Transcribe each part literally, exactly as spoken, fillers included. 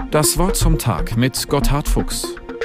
Das Wort zum Tag mit Gotthard Fuchs.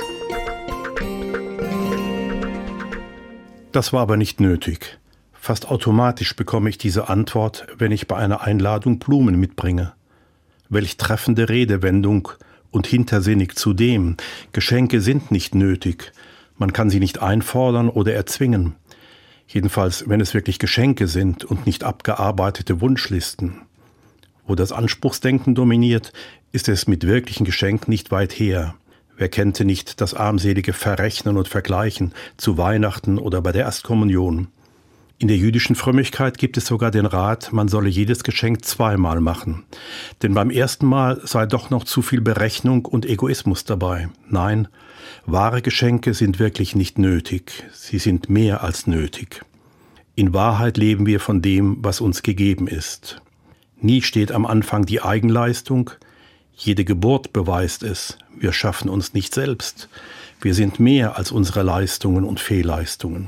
Das war aber nicht nötig. Fast automatisch bekomme ich diese Antwort, wenn ich bei einer Einladung Blumen mitbringe. Welch treffende Redewendung und hintersinnig zudem. Geschenke sind nicht nötig. Man kann sie nicht einfordern oder erzwingen. Jedenfalls, wenn es wirklich Geschenke sind und nicht abgearbeitete Wunschlisten. Wo das Anspruchsdenken dominiert, ist es mit wirklichen Geschenken nicht weit her. Wer kennte nicht das armselige Verrechnen und Vergleichen zu Weihnachten oder bei der Erstkommunion? In der jüdischen Frömmigkeit gibt es sogar den Rat, man solle jedes Geschenk zweimal machen. Denn beim ersten Mal sei doch noch zu viel Berechnung und Egoismus dabei. Nein, wahre Geschenke sind wirklich nicht nötig. Sie sind mehr als nötig. In Wahrheit leben wir von dem, was uns gegeben ist. Nie steht am Anfang die Eigenleistung. Jede Geburt beweist es. Wir schaffen uns nicht selbst. Wir sind mehr als unsere Leistungen und Fehlleistungen.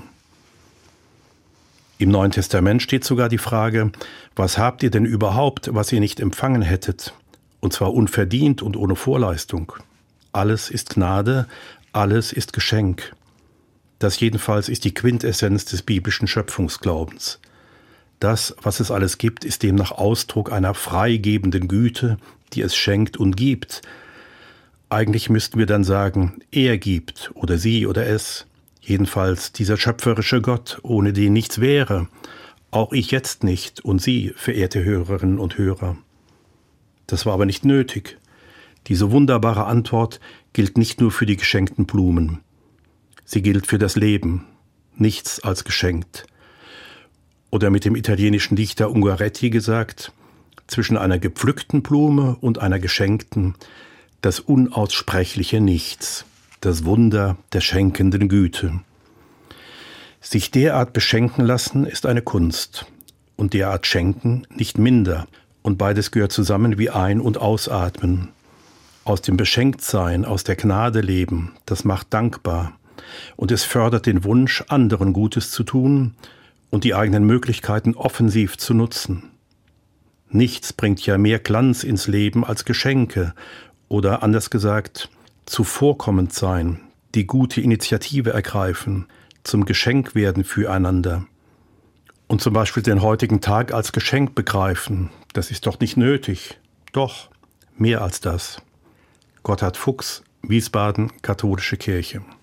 Im Neuen Testament steht sogar die Frage, was habt ihr denn überhaupt, was ihr nicht empfangen hättet? Und zwar unverdient und ohne Vorleistung. Alles ist Gnade, alles ist Geschenk. Das jedenfalls ist die Quintessenz des biblischen Schöpfungsglaubens. Das, was es alles gibt, ist demnach Ausdruck einer freigebenden Güte, die es schenkt und gibt. Eigentlich müssten wir dann sagen, er gibt oder sie oder es. Jedenfalls dieser schöpferische Gott, ohne den nichts wäre. Auch ich jetzt nicht und Sie, verehrte Hörerinnen und Hörer. Das war aber nicht nötig. Diese wunderbare Antwort gilt nicht nur für die geschenkten Blumen. Sie gilt für das Leben. Nichts als geschenkt. Oder mit dem italienischen Dichter Ungaretti gesagt, zwischen einer gepflückten Blume und einer geschenkten, das unaussprechliche Nichts. Das Wunder der schenkenden Güte. Sich derart beschenken lassen ist eine Kunst und derart schenken nicht minder und beides gehört zusammen wie Ein- und Ausatmen. Aus dem Beschenktsein, aus der Gnade leben, das macht dankbar und es fördert den Wunsch, anderen Gutes zu tun und die eigenen Möglichkeiten offensiv zu nutzen. Nichts bringt ja mehr Glanz ins Leben als Geschenke oder anders gesagt, zuvorkommend sein, die gute Initiative ergreifen, zum Geschenk werden füreinander. Und zum Beispiel den heutigen Tag als Geschenk begreifen, das ist doch nicht nötig. Doch, mehr als das. Gotthard Fuchs, Wiesbaden, Katholische Kirche.